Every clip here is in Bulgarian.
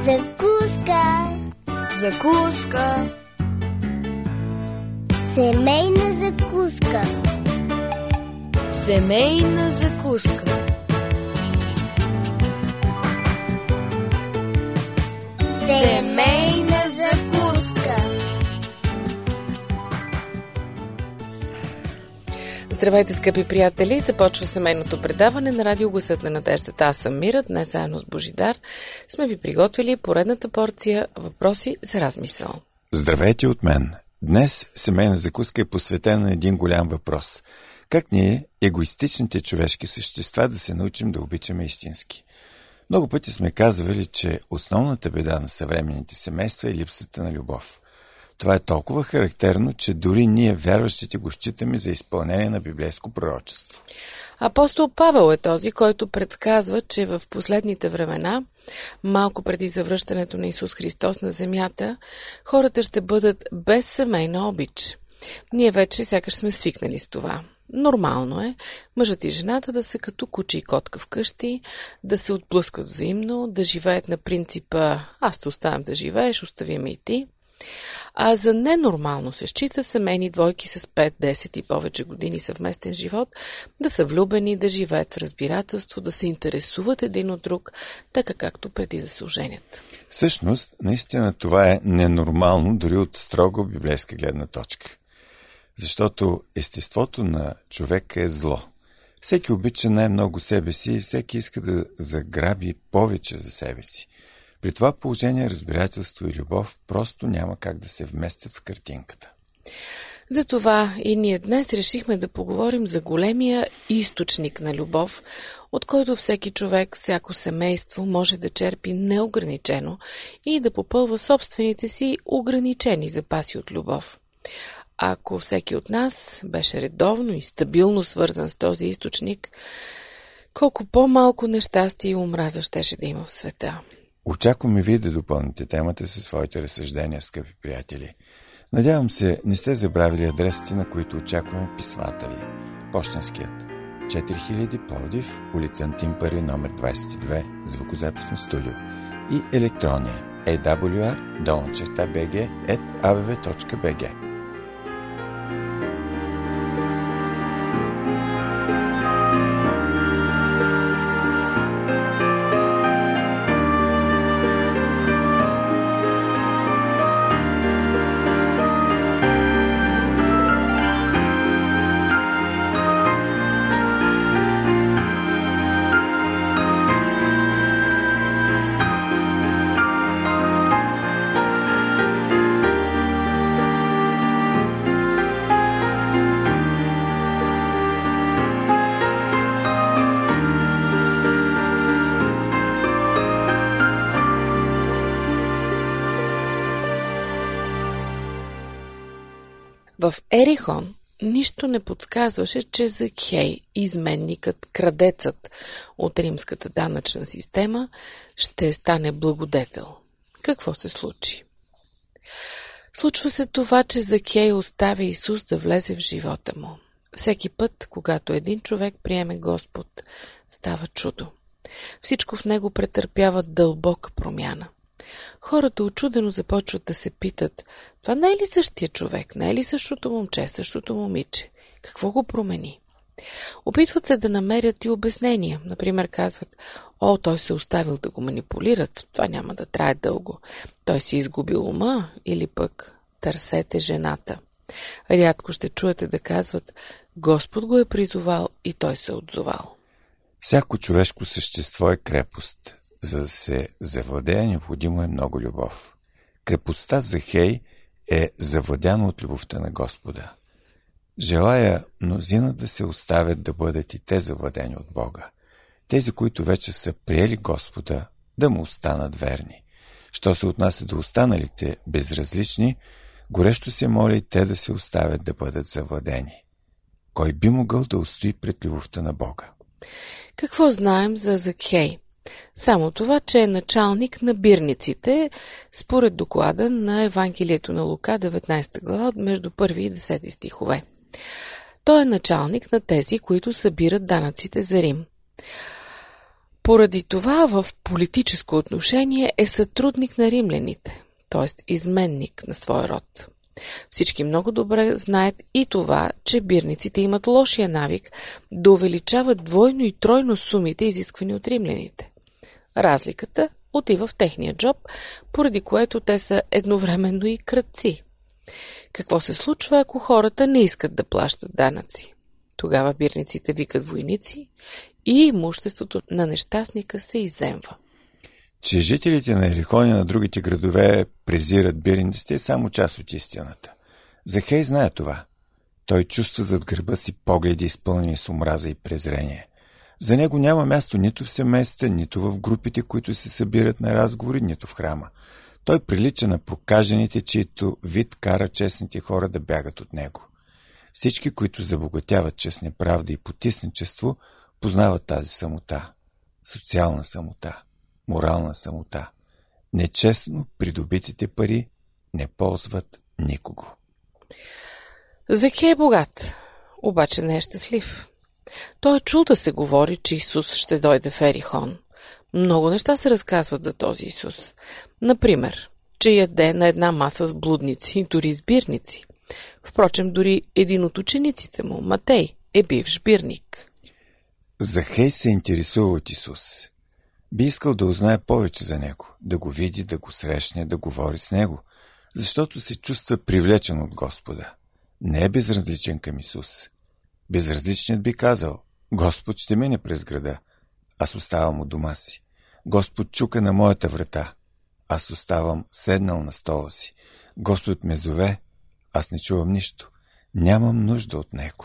Закуска. Закуска. Семейна закуска. Семейна закуска. Семейна закуска. Здравейте, скъпи приятели! Започва семейното предаване на радио Гласът на надеждата. Аз съм Мира. Днес заедно с Божидар сме ви приготвили поредната порция въпроси за размисъл. Здравейте от мен! Днес семейна закуска е посветена на един голям въпрос. Как ние, егоистичните човешки същества, да се научим да обичаме истински? Много пъти сме казвали, че основната беда на съвременните семейства е липсата на любов. Това е толкова характерно, че дори ние, вярващите, го считаме за изпълнение на библейско пророчество. Апостол Павел е този, който предсказва, че в последните времена, малко преди завръщането на Исус Христос на земята, хората ще бъдат без семейна обич. Ние вече сякаш сме свикнали с това. Нормално е мъжът и жената да са като куче и котка вкъщи, да се отблъскват взаимно, да живеят на принципа «аз те оставям да живееш, остави ме и ти». А за ненормално се счита семейни двойки с 5, 10 и повече години съвместен живот да са влюбени, да живеят в разбирателство, да се интересуват един от друг, така както преди да се оженят. Всъщност, наистина това е ненормално дори от строго библейска гледна точка. Защото естеството на човека е зло. Всеки обича най-много себе си и всеки иска да заграби повече за себе си. При това положение разбирателство и любов просто няма как да се вместят в картинката. Затова и ние днес решихме да поговорим за големия източник на любов, от който всеки човек, всяко семейство може да черпи неограничено и да попълва собствените си ограничени запаси от любов. Ако всеки от нас беше редовно и стабилно свързан с този източник, колко по-малко нещастие и омраза щеше да има в света. Очакваме ви да допълните темата със своите разсъждения, скъпи приятели. Надявам се, не сте забравили адресите, на които очакваме писмата ви. Пощенският 4000 Пловдив, улица Антим Пари, номер 22, звукозаписно студио и електронния awr@abv.bg. В Ерихон нищо не подсказваше, че Закхей, изменникът, крадецът от римската данъчна система, ще стане благодетел. Какво се случи? Случва се това, че Закхей оставя Исус да влезе в живота му. Всеки път, когато един човек приеме Господ, става чудо. Всичко в него претърпява дълбока промяна. Хората учудено започват да се питат, това не е ли същия човек, не е ли същото момче, същото момиче? Какво го промени? Опитват се да намерят и обяснения. Например, казват, той се оставил да го манипулират, това няма да трае дълго. Той си изгубил ума или пък търсете жената. Рядко ще чуете да казват, Господ го е призовал и той се отзовал. Всяко човешко същество е крепост. За да се завладее, необходимо е много любов. Крепостта Захей е завладяна от любовта на Господа. Желая мнозина да се оставят да бъдат и те завладени от Бога. Тези, които вече са приели Господа, да му останат верни. Що се отнася до останалите безразлични, горещо се моля и те да се оставят да бъдат завладени. Кой би могъл да устои пред любовта на Бога? Какво знаем за Закхей? Само това, че е началник на бирниците, според доклада на Евангелието на Лука, 19 глава, между 1 и 10 стихове. Той е началник на тези, които събират данъците за Рим. Поради това в политическо отношение е сътрудник на римляните, т.е. изменник на своя род. Всички много добре знаят и това, че бирниците имат лошия навик да увеличават двойно и тройно сумите, изисквани от римляните. Разликата отива в техния джоб, поради което те са едновременно и крадци. Какво се случва, ако хората не искат да плащат данъци? Тогава бирниците викат войници и имуществото на нещастника се изземва. Че жителите на Ерихон и на другите градове презират бирниците е само част от истината. Захей знае това. Той чувства зад гърба си погледи, изпълнени с омраза и презрение. За него няма място нито в семейства, нито в групите, които се събират на разговори, нито в храма. Той прилича на прокажените, чието вид кара честните хора да бягат от него. Всички, които забогатяват чрез неправда и потисничество, познават тази самота. Социална самота, морална самота. Нечестно придобитите пари не ползват никого. Захей е богат, обаче не е щастлив. Той е чул да се говори, че Исус ще дойде в Ерихон. Много неща се разказват за този Исус. Например, че яде на една маса с блудници и дори с бирници. Впрочем, дори един от учениците му, Матей, е бивш бирник. Захей се интересува от Исус. Би искал да узнае повече за него, да го види, да го срещне, да говори с него, защото се чувства привлечен от Господа. Не е безразличен към Исус. Безразличният би казал: Господ ще мине през града, аз оставам у дома си. Господ чука на моята врата, аз оставам седнал на стола си. Господ ме зове, аз не чувам нищо. Нямам нужда от него.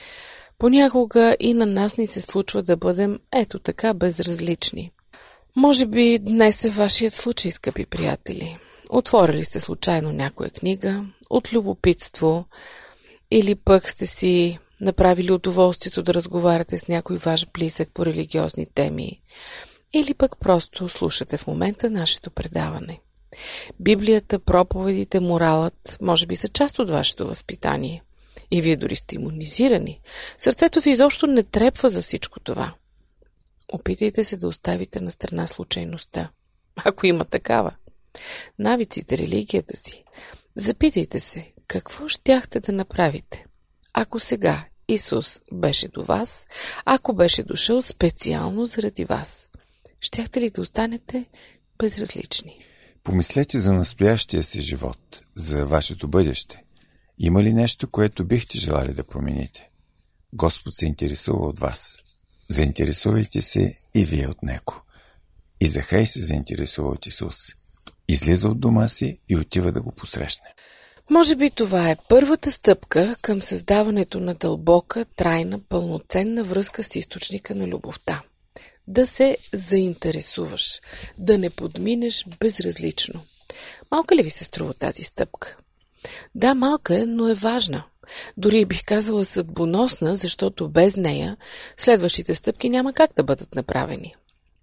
Понякога и на нас ни се случва да бъдем ето така безразлични. Може би днес е вашият случай, скъпи приятели. Отворили сте случайно някоя книга, от любопитство, или пък сте си направили удоволствието да разговаряте с някой ваш близък по религиозни теми, или пък просто слушате в момента нашето предаване. Библията, проповедите, моралът може би са част от вашето възпитание. И вие дори сте имунизирани. Сърцето ви изобщо не трепва за всичко това. Опитайте се да оставите на страна случайността, ако има такава. Навиците, религията си. Запитайте се, какво щяхте да направите, ако сега Исус беше до вас, ако беше дошъл специално заради вас. Щяхте ли да останете безразлични? Помислете за настоящия си живот, за вашето бъдеще. Има ли нещо, което бихте желали да промените? Господ се интересува от вас. Заинтересувайте се и вие от него. И Захей се заинтересува от Исус. Излиза от дома си и отива да го посрещне. Може би това е първата стъпка към създаването на дълбока, трайна, пълноценна връзка с източника на любовта. Да се заинтересуваш, да не подминеш безразлично. Малка ли ви се струва тази стъпка? Да, малка е, но е важна. Дори бих казала съдбоносна, защото без нея следващите стъпки няма как да бъдат направени.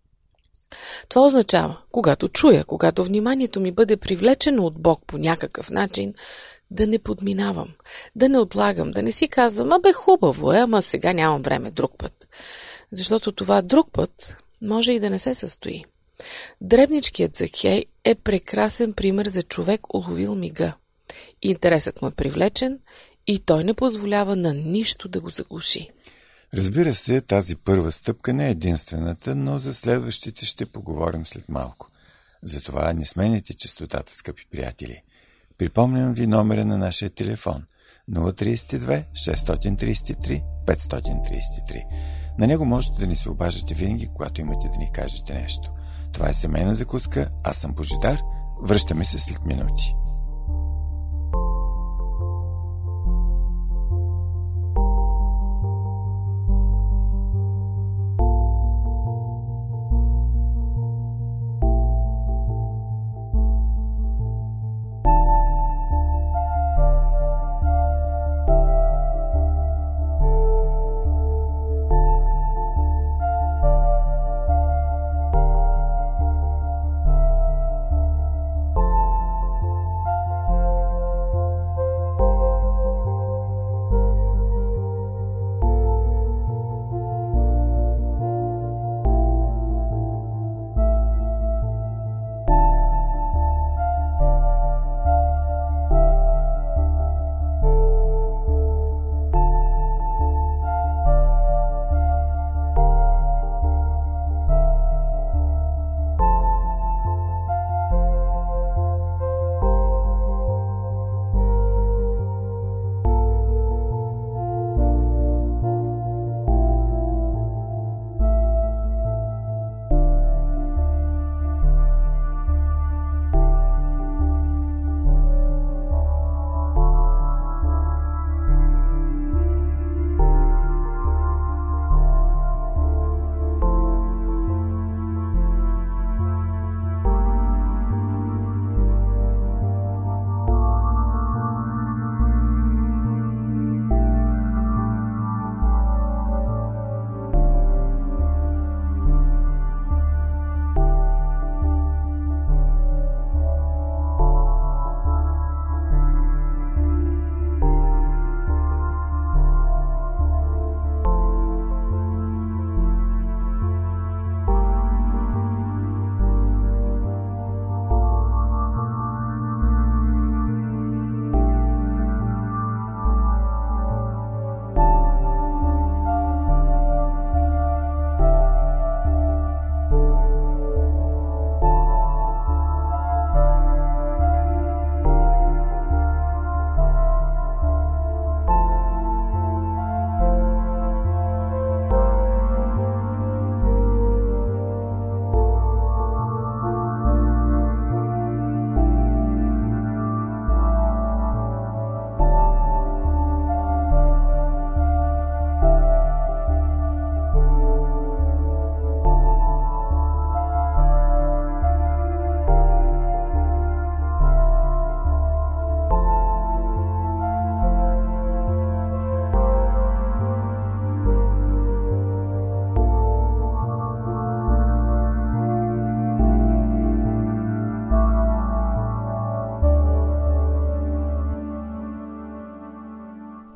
Това означава, когато чуя, когато вниманието ми бъде привлечено от Бог по някакъв начин, да не подминавам, да не отлагам, да не си казвам: бе, хубаво е, ама сега нямам време, друг път. Защото това друг път може и да не се състои. Дребничкият Захей е прекрасен пример за човек, уловил мига. Интересът му е привлечен и той не позволява на нищо да го заглуши. Разбира се, тази първа стъпка не е единствената, но за следващите ще поговорим след малко. Затова не сменяйте честотата, скъпи приятели. Припомням ви номера на нашия телефон 032 633 533. На него можете да ни се обаждате винаги, когато имате да ни кажете нещо. Това е семейна закуска, аз съм Божидар, връщаме се след минути.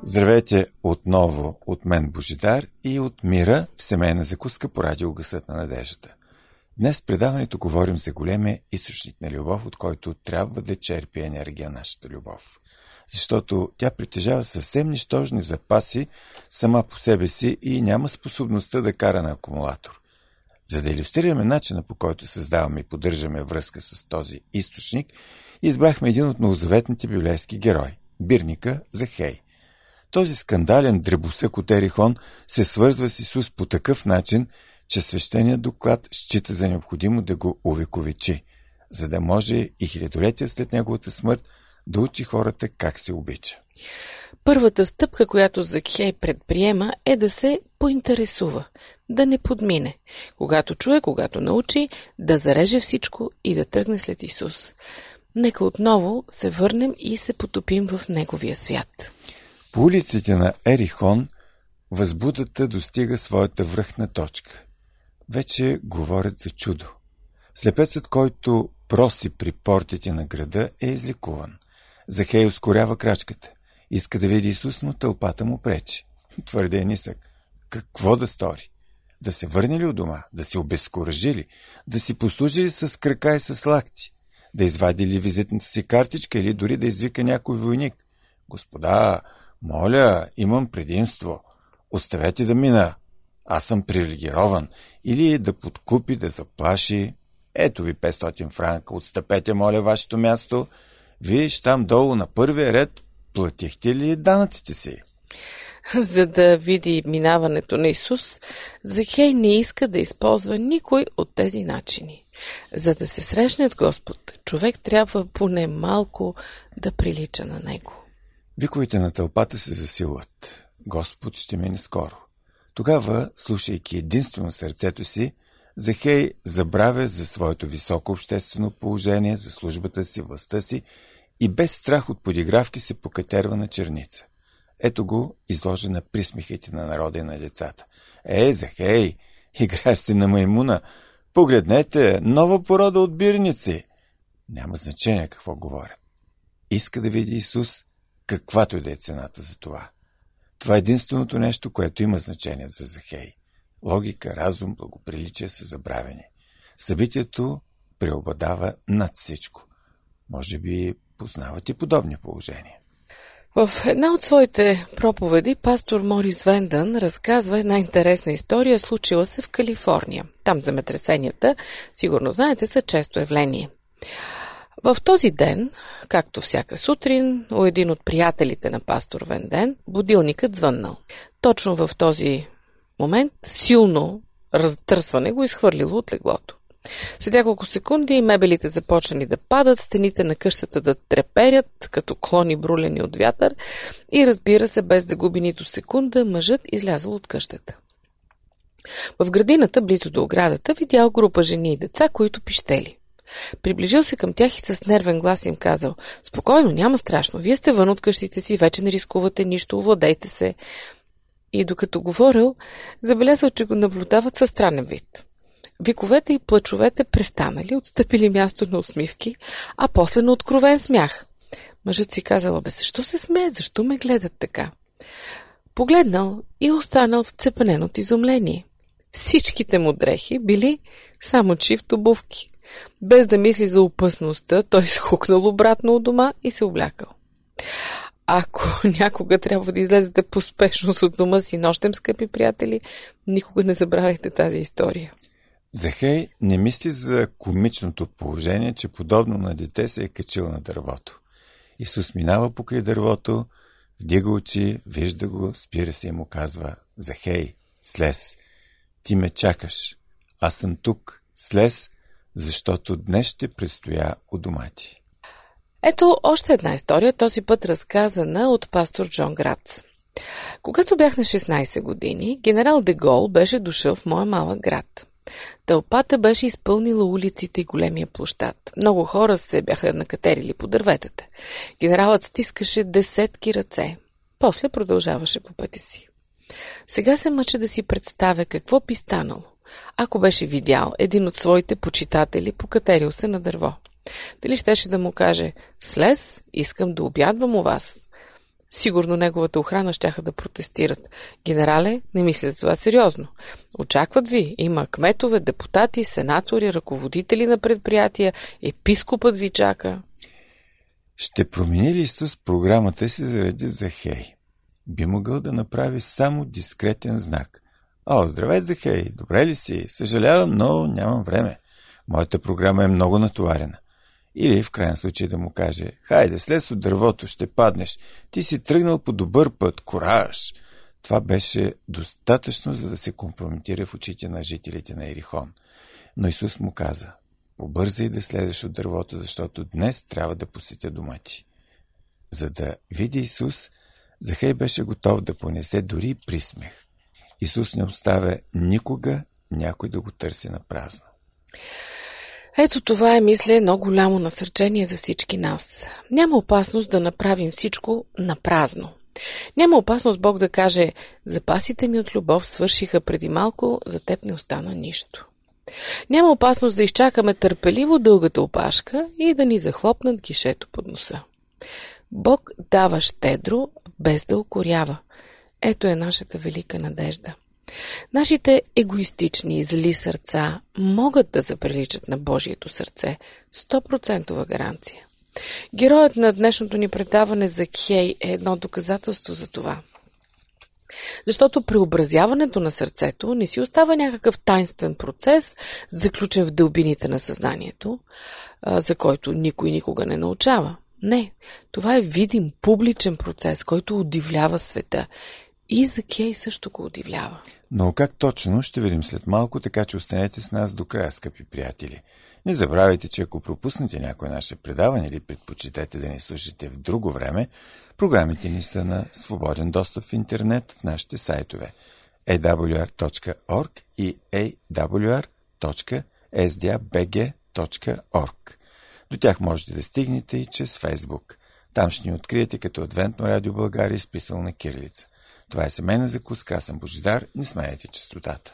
Здравейте отново от мен, Божидар, и от Мира в семейна закуска по радио Гласът на надеждата. Днес в предаването говорим за големия източник на любов, от който трябва да черпи енергия нашата любов. Защото тя притежава съвсем нищожни запаси сама по себе си и няма способността да кара на акумулатор. За да илюстрираме начина, по който създаваме и поддържаме връзка с този източник, избрахме един от новозаветните библейски герои – бирника Захей. Този скандален дребосък от Ерихон се свързва с Исус по такъв начин, че свещеният доклад счита за необходимо да го увековечи, за да може и хилядолетия след неговата смърт да учи хората как се обича. Първата стъпка, която Захей предприема, е да се поинтересува, да не подмине. Когато чуе, когато научи, да зареже всичко и да тръгне след Исус. Нека отново се върнем и се потопим в неговия свят. По улиците на Ерихон възбудата достига своята връхна точка. Вече говорят за чудо. Слепецът, който проси при портите на града, е излекуван. Захей ускорява крачката. Иска да види Исус, но тълпата му пречи. Твърде е нисък. Какво да стори? Да се върне ли у дома? Да се обезкуражи ли? Да си послужи ли с крака и с лакти? Да извади ли визитната си картичка или дори да извика някой войник? Господа, моля, имам предимство. Оставете да мина. Аз съм привилегирован. Или да подкупи, да заплаши. Ето ви 500 франка. Отстъпете, моля, вашето място. Виж, там долу на първия ред платихте ли данъците си? За да види минаването на Исус, Захей не иска да използва никой от тези начини. За да се срещне с Господ, човек трябва поне малко да прилича на Него. Виковете на тълпата се засилват. Господ ще мине скоро. Тогава, слушайки единствено сърцето си, Захей забравя за своето високо обществено положение, за службата си, властта си и без страх от подигравки се покатерва на черница. Ето го изложен на присмехите на народа и на децата. Захей, играеш си на маймуна. Погледнете, нова порода от бирници. Няма значение какво говорят. Иска да види Исус, каквато и да е цената за това. Това е единственото нещо, което има значение за Захей. Логика, разум, благоприличие са забравени. Събитието преобладава над всичко. Може би познавате подобни положения. В една от своите проповеди пастор Морис Вендън разказва една интересна история, случила се в Калифорния. Там земетресенията, сигурно знаете, са често явление. В този ден, както всяка сутрин, у един от приятелите на пастор Венден, будилникът звъннал. Точно в този момент силно разтърсване го изхвърлило от леглото. След няколко секунди мебелите започнали да падат, стените на къщата да треперят, като клони брулени от вятър и, разбира се, без да губи нито секунда, мъжът излязъл от къщата. В градината, близо до оградата, видял група жени и деца, които пищели. Приближил се към тях и с нервен глас им казал: „Спокойно, няма страшно, вие сте вън от къщите си, вече не рискувате нищо, овладейте се“. И докато говорил, забелязал, че го наблюдават със странен вид. Виковете и плачовете престанали, отстъпили място на усмивки, а после на откровен смях. Мъжът си казал: „Защо се смеят? Защо ме гледат така?“ Погледнал и останал вцепенен от изумление. Всичките му дрехи били само чифт обувки. Без да мисли за опасността, той схукнал обратно от дома и се облякал. Ако някога трябва да излезете поспешно от дома си нощем, скъпи приятели, никога не забравяйте тази история. Захей не мисли за комичното положение, че подобно на дете се е качил на дървото. Исус минава покрай дървото, вдига очи, вижда го, спира се и му казва: „Захей, слез, ти ме чакаш, аз съм тук, слез, защото днес ще предстоя у дома ти“. Ето още една история, този път разказана от пастор Джон Грац. Когато бях на 16 години, генерал де Гол беше дошъл в моя малък град. Тълпата беше изпълнила улиците и големия площад. Много хора се бяха накатерили по дърветата. Генералът стискаше десетки ръце. После продължаваше по пътя си. Сега се мъча да си представя какво би станало, ако беше видял един от своите почитатели покатерил се на дърво. Дали щеше да му каже: „Слез, искам да обядвам у вас“? Сигурно неговата охрана щяха да протестират. Генерале, не мислите това сериозно. Очакват ви. Има кметове, депутати, сенатори, ръководители на предприятия, епископът ви чака. Ще промени ли Исус програмата си заради Захей? Би могъл да направи само дискретен знак. О, здравей, Захей, добре ли си? Съжалявам, но нямам време. Моята програма е много натоварена. Или в крайен случай да му каже: хайде, слез от дървото, ще паднеш. Ти си тръгнал по добър път, кураж! Това беше достатъчно, за да се компрометира в очите на жителите на Ерихон. Но Исус му каза: побързай да слезеш от дървото, защото днес трябва да посетя дома ти. За да види Исус, Захей беше готов да понесе дори присмех. Исус не оставя никога някой да го търси на празно. Ето това е, мисля, едно голямо насърчение за всички нас. Няма опасност да направим всичко на празно. Няма опасност Бог да каже: запасите ми от любов свършиха преди малко, за теб не остана нищо. Няма опасност да изчакаме търпеливо дългата опашка и да ни захлопнат гишето под носа. Бог дава щедро, без да укорява. Ето е нашата велика надежда. Нашите егоистични и зли сърца могат да заприличат на Божието сърце. 100% гаранция. Героят на днешното ни предаване Закхей е едно доказателство за това. Защото преобразяването на сърцето не си остава някакъв тайнствен процес, заключен в дълбините на съзнанието, за който никой никога не научава. Не, това е видим, публичен процес, който удивлява света. И Закхей също го удивлява. Но как точно, ще видим след малко, така че останете с нас до края, скъпи приятели. Не забравяйте, че ако пропуснете някое наше предаване или предпочитате да ни слушате в друго време, програмите ни са на свободен достъп в интернет в нашите сайтове awr.org и awr.sdabg.org. До тях можете да стигнете и чрез Фейсбук. Там ще ни откриете като Адвентно радио България, изписано на кирилица. Това е семейна закуска, аз съм Божидар, не сменяйте честотата.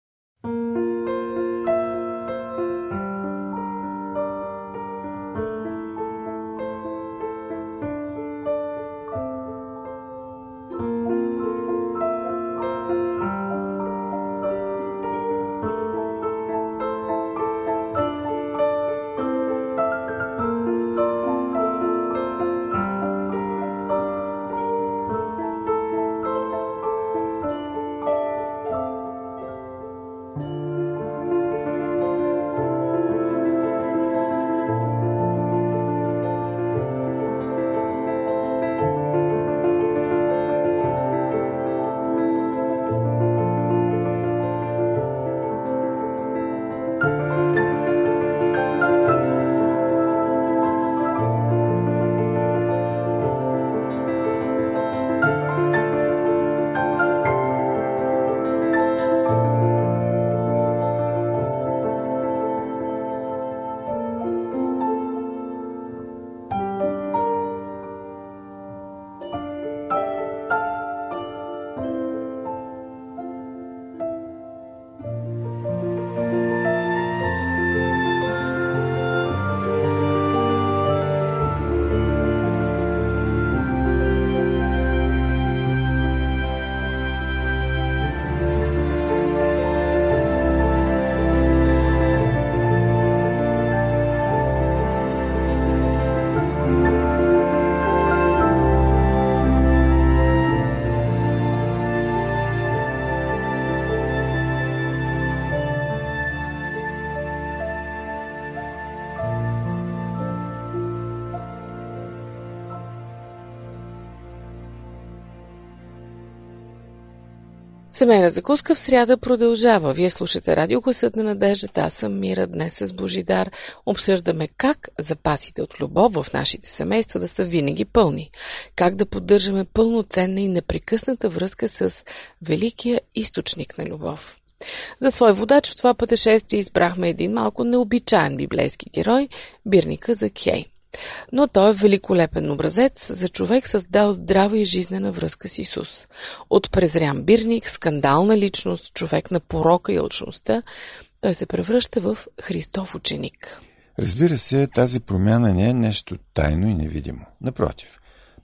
Семейна закуска в сряда продължава. Вие слушате Радио Гласът на надеждата. Аз съм Мира. Днес с Божидар обсъждаме как запасите от любов в нашите семейства да са винаги пълни. Как да поддържаме пълноценна и непрекъсната връзка с великия източник на любов. За свой водач в това пътешествие избрахме един малко необичаен библейски герой – бирника Закхей. Но той е великолепен образец за човек, създал здрава и жизнена връзка с Исус. От презрян бирник, скандална личност, човек на порока и алчността, той се превръща в Христов ученик. Разбира се, тази промяна не е нещо тайно и невидимо. Напротив,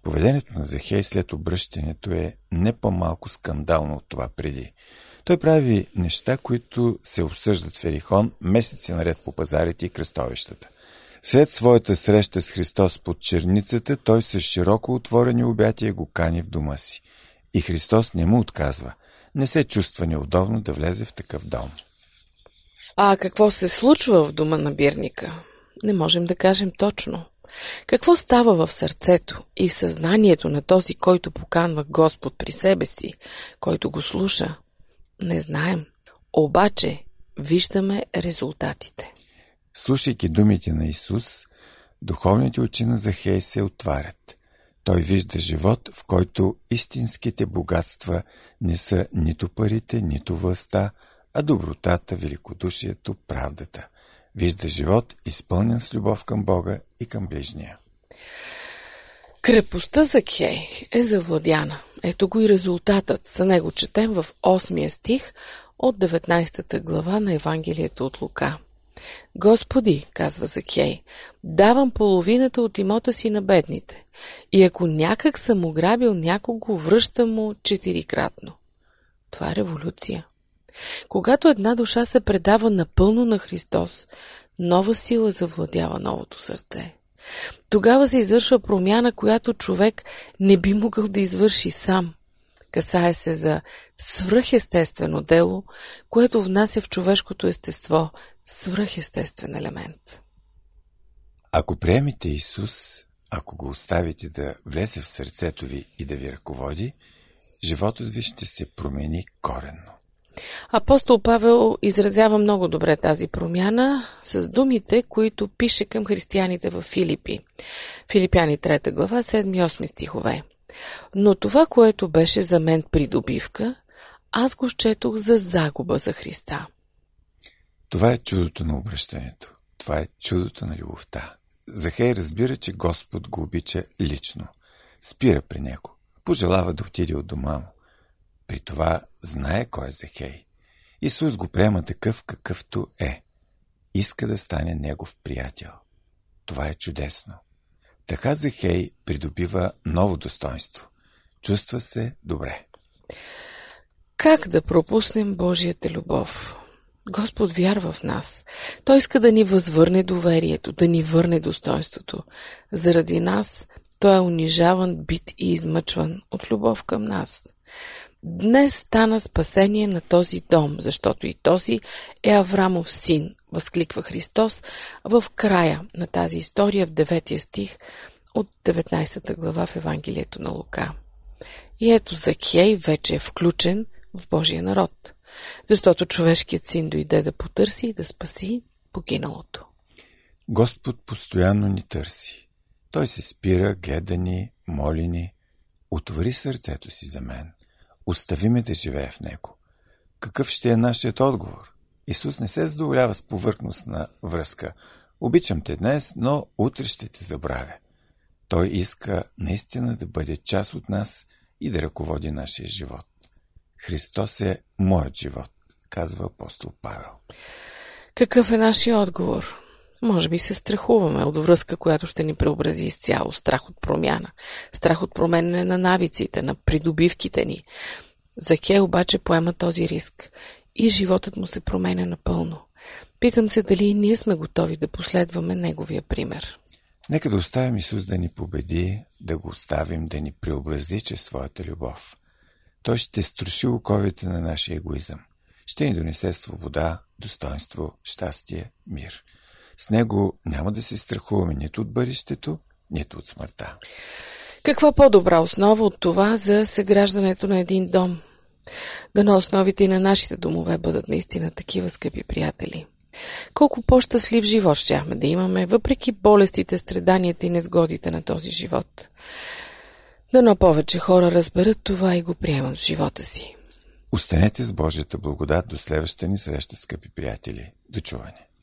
Поведението на Захей след обръщането е не по-малко скандално от това преди. Той прави неща, които се обсъждат в Ерихон месеци наред по пазарите и кръстовищата. След своята среща с Христос под черницата, той с широко отворени обятия го кани в дома си. И Христос не му отказва. Не се чувства неудобно да влезе в такъв дом. А какво се случва в дома на бирника? Не можем да кажем точно. Какво става в сърцето и в съзнанието на този, който поканва Господ при себе си, който го слуша? Не знаем. Обаче виждаме резултатите. Слушайки думите на Исус, духовните очи на Захей се отварят. Той вижда живот, в който истинските богатства не са нито парите, нито властта, а добротата, великодушието, правдата. Вижда живот, изпълнен с любов към Бога и към ближния. Крепостта Захей е завладяна. Ето го и резултатът. За него четем в 8 стих от 19 глава на Евангелието от Лука. Господи, казва Захей, давам половината от имота си на бедните. И ако някак съм ограбил някого, връщам му 4-кратно. Това е революция. Когато една душа се предава напълно на Христос, нова сила завладява новото сърце. Тогава се извършва промяна, която човек не би могъл да извърши сам. Касае се за свръхестествено дело, което внася в човешкото естество свръхестествен елемент. Ако приемете Исус, ако го оставите да влезе в сърцето ви и да ви ръководи, животът ви ще се промени коренно. Апостол Павел изразява много добре тази промяна с думите, които пише към християните в Филипи. Филипяни 3 глава, 7 и 8 стихове. Но това, което беше за мен придобивка, аз го счетох за загуба за Христа. Това е чудото на обръщането. Това е чудото на любовта. Захей разбира, че Господ го обича лично. Спира при него. Пожелава да отиде от дома му. При това знае кой е Захей. Исус го приема такъв, какъвто е. Иска да стане негов приятел. Това е чудесно. Така Захей придобива ново достоинство. Чувства се добре. Как да пропуснем Божията любов? Господ вярва в нас. Той иска да ни възвърне доверието, да ни върне достоинството. Заради нас Той е унижаван, бит и измъчван от любов към нас. Днес стана спасение на този дом, защото и този е Аврамов син, възкликва Христос в края на тази история в 9 стих от 19 глава в Евангелието на Лука. И ето Захей вече е включен в Божия народ, защото човешкият син дойде да потърси и да спаси погиналото. Господ постоянно ни търси. Той се спира, гледа ни, моли ни. Отвори сърцето си за мен. Остави ме да живея в него. Какъв ще е нашият отговор? Исус не се задоволява с повърхностна връзка. Обичам те днес, но утре ще те забравя. Той иска наистина да бъде част от нас и да ръководи нашия живот. Христос е моят живот, казва апостол Павел. Какъв е нашия отговор? Може би се страхуваме от връзка, която ще ни преобрази изцяло. Страх от промяна. Страх от променене на навиците, на придобивките ни. Захей обаче поема този риск и животът му се променя напълно. Питам се дали и ние сме готови да последваме неговия пример. Нека да оставим Исус да ни победи, да го оставим да ни преобрази чрез своята любов. Той ще струши оковите на нашия егоизъм. Ще ни донесе свобода, достоинство, щастие, мир. С него няма да се страхуваме нито от бъдещето, нито от смъртта. Каква по-добра основа от това за съграждането на един дом? Дано основите и на нашите домове бъдат наистина такива, скъпи приятели. Колко по-щастлив живот щяхме да имаме, въпреки болестите, страданията и незгодите на този живот. Дано повече хора разберат това и го приемат в живота си. Останете с Божията благодат до следващата ни среща, скъпи приятели. До чуване!